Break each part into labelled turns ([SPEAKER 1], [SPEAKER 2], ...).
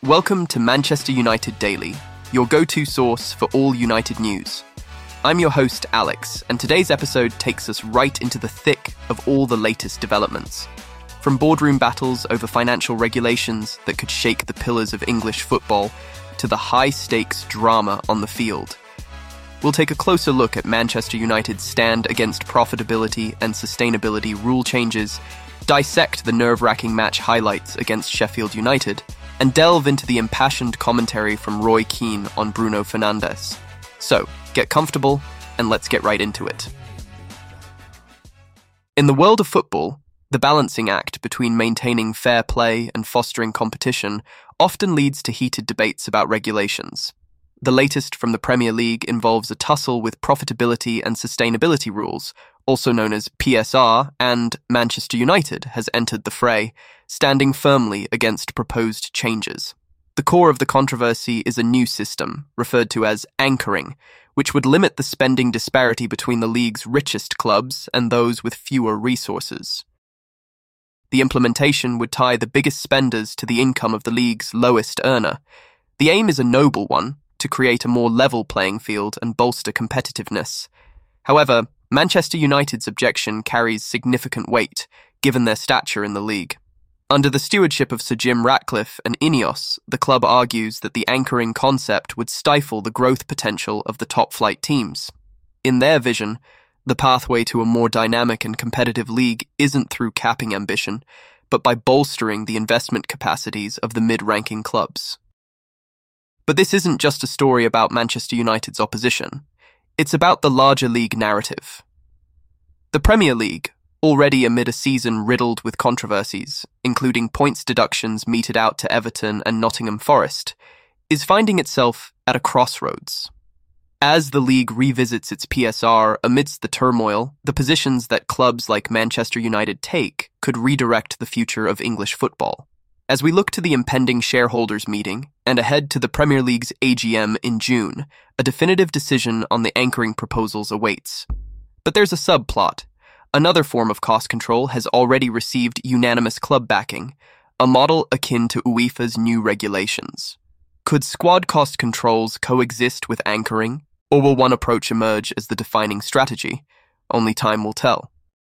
[SPEAKER 1] Welcome to Manchester United Daily, your go-to source for all United news. I'm your host, Alex, and today's episode takes us right into the thick of all the latest developments. From boardroom battles over financial regulations that could shake the pillars of English football to the high-stakes drama on the field. We'll take a closer look at Manchester United's stand against profitability and sustainability rule changes, dissect the nerve-wracking match highlights against Sheffield United, and delve into the impassioned commentary from Roy Keane on Bruno Fernandes. So, get comfortable, and let's get right into it. In the world of football, the balancing act between maintaining fair play and fostering competition often leads to heated debates about regulations. The latest from the Premier League involves a tussle with profitability and sustainability rules, also known as PSR, and Manchester United has entered the fray, standing firmly against proposed changes. The core of the controversy is a new system, referred to as anchoring, which would limit the spending disparity between the league's richest clubs and those with fewer resources. The implementation would tie the biggest spenders to the income of the league's lowest earner. The aim is a noble one, to create a more level playing field and bolster competitiveness. However, Manchester United's objection carries significant weight, given their stature in the league. Under the stewardship of Sir Jim Ratcliffe and Ineos, the club argues that the anchoring concept would stifle the growth potential of the top-flight teams. In their vision, the pathway to a more dynamic and competitive league isn't through capping ambition, but by bolstering the investment capacities of the mid-ranking clubs. But this isn't just a story about Manchester United's opposition. It's about the larger league narrative. The Premier League, already amid a season riddled with controversies, including points deductions meted out to Everton and Nottingham Forest, is finding itself at a crossroads. As the league revisits its PSR amidst the turmoil, the positions that clubs like Manchester United take could redirect the future of English football. As we look to the impending shareholders' meeting and ahead to the Premier League's AGM in June, a definitive decision on the anchoring proposals awaits. But there's a subplot. Another form of cost control has already received unanimous club backing, a model akin to UEFA's new regulations. Could squad cost controls coexist with anchoring, or will one approach emerge as the defining strategy? Only time will tell.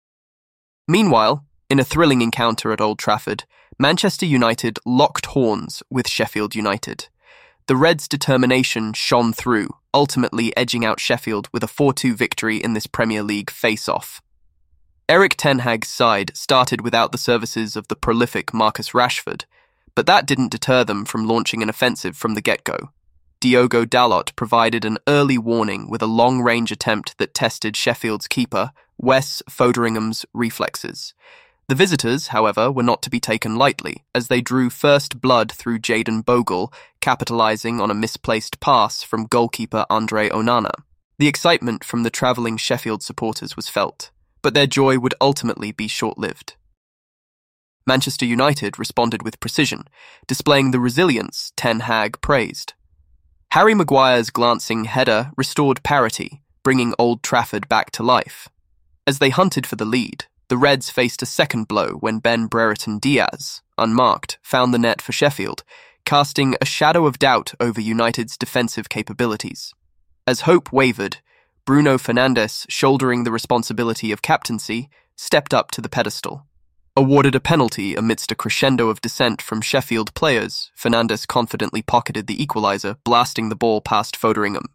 [SPEAKER 1] Meanwhile, in a thrilling encounter at Old Trafford, Manchester United locked horns with Sheffield United. The Reds' determination shone through, ultimately edging out Sheffield with a 4-2 victory in this Premier League face-off. Erik ten Hag's side started without the services of the prolific Marcus Rashford, but that didn't deter them from launching an offensive from the get-go. Diogo Dalot provided an early warning with a long-range attempt that tested Sheffield's keeper, Wes Foderingham's reflexes. The visitors, however, were not to be taken lightly, as they drew first blood through Jayden Bogle, capitalising on a misplaced pass from goalkeeper Andre Onana. The excitement from the travelling Sheffield supporters was felt, but their joy would ultimately be short-lived. Manchester United responded with precision, displaying the resilience Ten Hag praised. Harry Maguire's glancing header restored parity, bringing Old Trafford back to life. As they hunted for the lead, the Reds faced a second blow when Ben Brereton Diaz, unmarked, found the net for Sheffield, casting a shadow of doubt over United's defensive capabilities. As hope wavered, Bruno Fernandes, shouldering the responsibility of captaincy, stepped up to the pedestal. Awarded a penalty amidst a crescendo of dissent from Sheffield players, Fernandes confidently pocketed the equaliser, blasting the ball past Foderingham.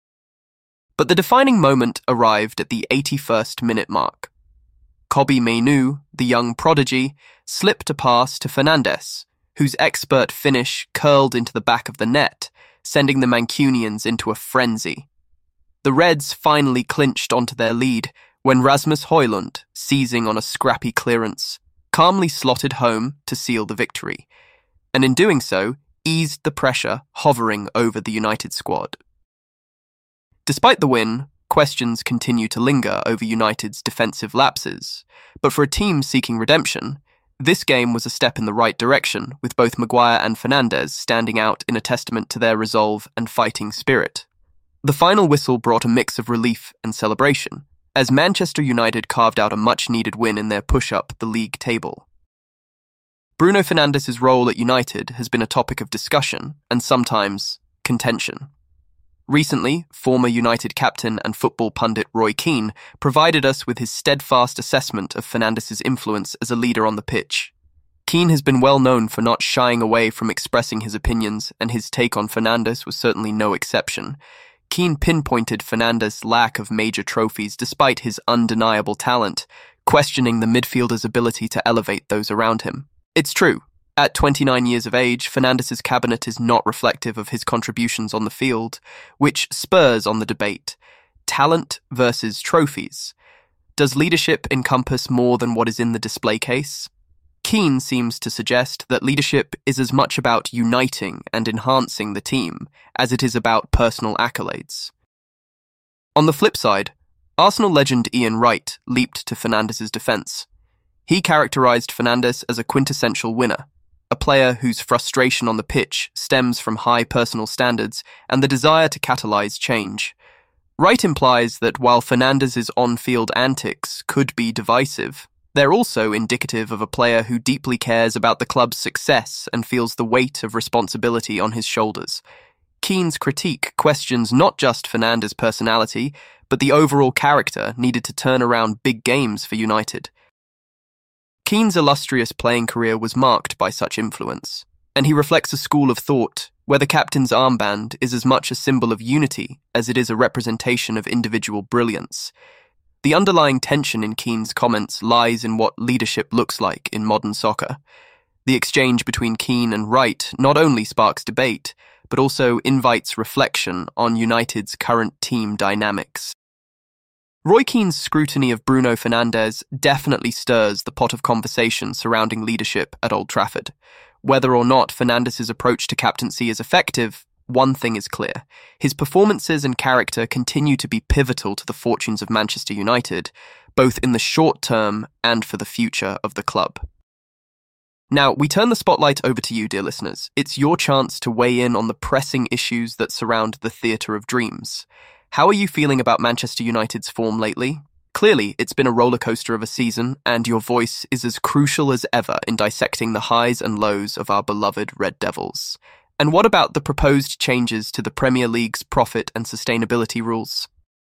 [SPEAKER 1] But the defining moment arrived at the 81st minute mark. Kobbie Mainoo, the young prodigy, slipped a pass to Fernandes, whose expert finish curled into the back of the net, sending the Mancunians into a frenzy. The Reds finally clinched onto their lead when Rasmus Højlund, seizing on a scrappy clearance, calmly slotted home to seal the victory, and in doing so, eased the pressure hovering over the United squad. Despite the win, questions continue to linger over United's defensive lapses, but for a team seeking redemption, this game was a step in the right direction, with both Maguire and Fernandes standing out in a testament to their resolve and fighting spirit. The final whistle brought a mix of relief and celebration, as Manchester United carved out a much-needed win in their push up the league table. Bruno Fernandes' role at United has been a topic of discussion and sometimes contention. Recently, former United captain and football pundit Roy Keane provided us with his steadfast assessment of Fernandes' influence as a leader on the pitch. Keane has been well known for not shying away from expressing his opinions, and his take on Fernandes was certainly no exception. Keane pinpointed Fernandes' lack of major trophies despite his undeniable talent, questioning the midfielder's ability to elevate those around him. It's true. At 29 years of age, Fernandes' cabinet is not reflective of his contributions on the field, which spurs on the debate. Talent versus trophies. Does leadership encompass more than what is in the display case? Keane seems to suggest that leadership is as much about uniting and enhancing the team as it is about personal accolades. On the flip side, Arsenal legend Ian Wright leaped to Fernandes' defence. He characterised Fernandes as a quintessential winner, a player whose frustration on the pitch stems from high personal standards and the desire to catalyse change. Wright implies that while Fernandes' on-field antics could be divisive, they're also indicative of a player who deeply cares about the club's success and feels the weight of responsibility on his shoulders. Keane's critique questions not just Fernandes' personality, but the overall character needed to turn around big games for United. Keane's illustrious playing career was marked by such influence, and he reflects a school of thought where the captain's armband is as much a symbol of unity as it is a representation of individual brilliance. The underlying tension in Keane's comments lies in what leadership looks like in modern soccer. The exchange between Keane and Wright not only sparks debate, but also invites reflection on United's current team dynamics. Roy Keane's scrutiny of Bruno Fernandes definitely stirs the pot of conversation surrounding leadership at Old Trafford. Whether or not Fernandes' approach to captaincy is effective, one thing is clear. His performances and character continue to be pivotal to the fortunes of Manchester United, both in the short term and for the future of the club. Now, we turn the spotlight over to you, dear listeners. It's your chance to weigh in on the pressing issues that surround the theatre of dreams. How are you feeling about Manchester United's form lately? Clearly, it's been a rollercoaster of a season, and your voice is as crucial as ever in dissecting the highs and lows of our beloved Red Devils. And what about the proposed changes to the Premier League's profit and sustainability rules?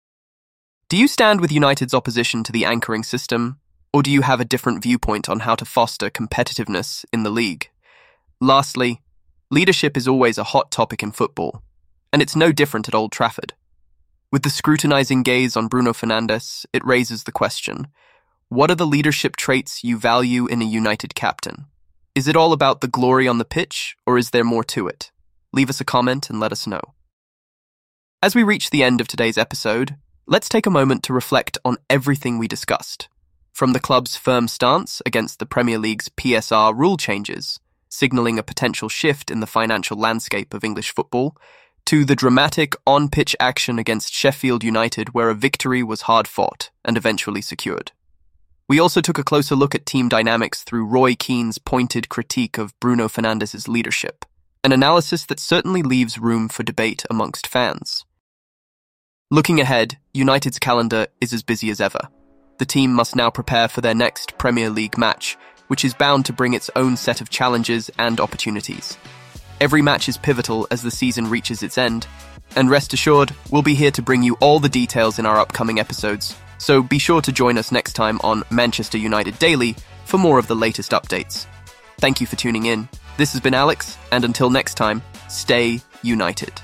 [SPEAKER 1] Do you stand with United's opposition to the anchoring system, or do you have a different viewpoint on how to foster competitiveness in the league? Lastly, leadership is always a hot topic in football, and it's no different at Old Trafford. With the scrutinizing gaze on Bruno Fernandes, it raises the question, what are the leadership traits you value in a United captain? Is it all about the glory on the pitch, or is there more to it? Leave us a comment and let us know. As we reach the end of today's episode, let's take a moment to reflect on everything we discussed. From the club's firm stance against the Premier League's PSR rule changes, signalling a potential shift in the financial landscape of English football, to the dramatic on-pitch action against Sheffield United where a victory was hard-fought and eventually secured. We also took a closer look at team dynamics through Roy Keane's pointed critique of Bruno Fernandes' leadership, an analysis that certainly leaves room for debate amongst fans. Looking ahead, United's calendar is as busy as ever. The team must now prepare for their next Premier League match, which is bound to bring its own set of challenges and opportunities. Every match is pivotal as the season reaches its end, and rest assured, we'll be here to bring you all the details in our upcoming episodes, so be sure to join us next time on Manchester United Daily for more of the latest updates. Thank you for tuning in. This has been Alex, and until next time, stay united.